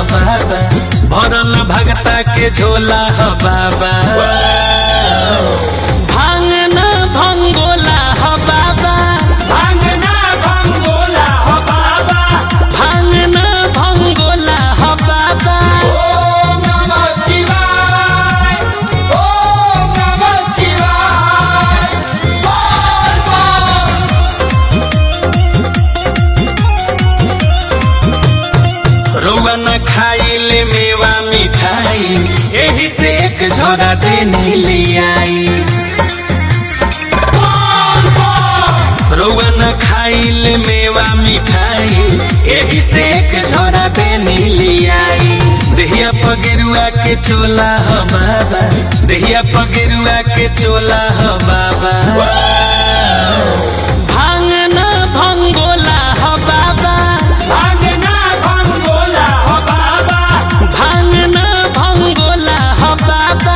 बाबा, भरल भगता के झोला ह बाबा। भांगना भंगोला ह बाबा, भांगना भंगोला हो बाबा, भांगना भंगोला ह बाबा। ओम नमः शिवाय, ओम नमः शिवाय। बोल बोल। रउआ न खाइले मेवा मिठाई, एही से एक झोरा देने लियाई। रउआ न खाइले मेवा मिठाई, एही से एक झोरा देने लियाई। देहिया पगेरुआ के चोला ह बाबा, देहिया पगेरुआ के चोला ह बाबा। भांगना भंगोला ह बाबा, भांगना भंगोला हो बाबा, भांगना भंगोला ह बाबा।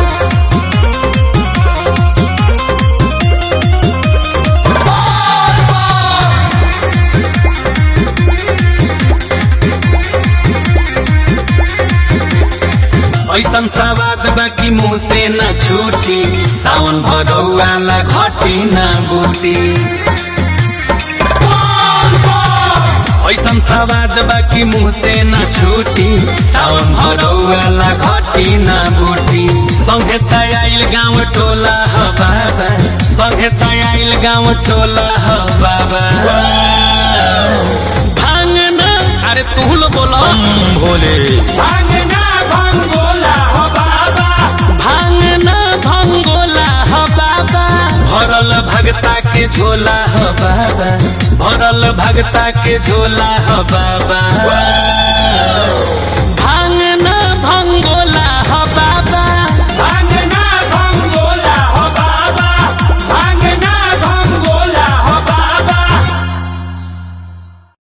ऐसन सवाद बाकी मुँह से न छूटी, सावन भरौआ ला घटी न बूटी। ऐसन सवाद बाकी मुँह से न छूटी, सावन भरौआ ला घटी न बूटी। संगे तयाइल गाँव टोला ह बाबा, संगे तयाइल गाँव टोला ह बाबा। भांगना, अरे तू लो बोलो भोले। भांगना भंगोला हो बाबा, भांगना भंगोला ह बाबा, भरल भगता के झोला ह बाबा, भरल भगता के झोला ह बाबा।